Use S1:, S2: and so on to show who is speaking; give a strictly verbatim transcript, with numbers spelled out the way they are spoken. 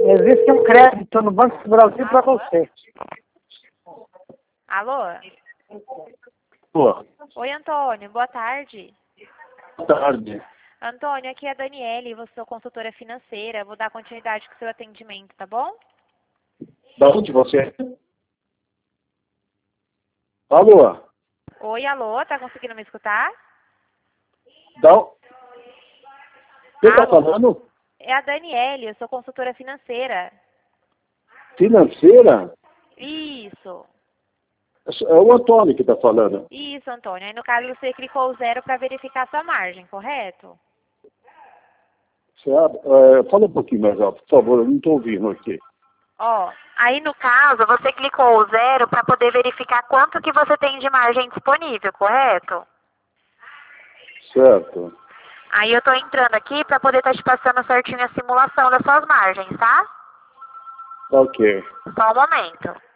S1: Existe um crédito no Banco do Brasil para você.
S2: Alô?
S3: Boa
S2: Oi, Antônio, boa tarde.
S3: tarde.
S2: Antônio, aqui é a Daniele, você é consultora financeira. Vou dar continuidade com o seu atendimento, tá bom?
S3: Da onde você é? Alô?
S2: Oi, alô, tá conseguindo me escutar?
S3: Da... o- Quem está
S2: Alô?
S3: falando?
S2: É a Daniele, eu sou consultora financeira.
S3: Financeira?
S2: Isso,
S3: É o Antônio que está falando.
S2: isso, Antônio. Aí, no caso, você clicou zero para verificar sua margem, correto?
S3: Certo? É, fala um pouquinho mais alto, por favor, eu não estou ouvindo aqui.
S2: Ó, aí no caso, você clicou o zero para poder verificar quanto que você tem de margem disponível, correto?
S3: Certo.
S2: Aí eu tô entrando aqui para poder estar te passando certinho a simulação das suas margens, tá?
S3: Ok.
S2: Só um momento.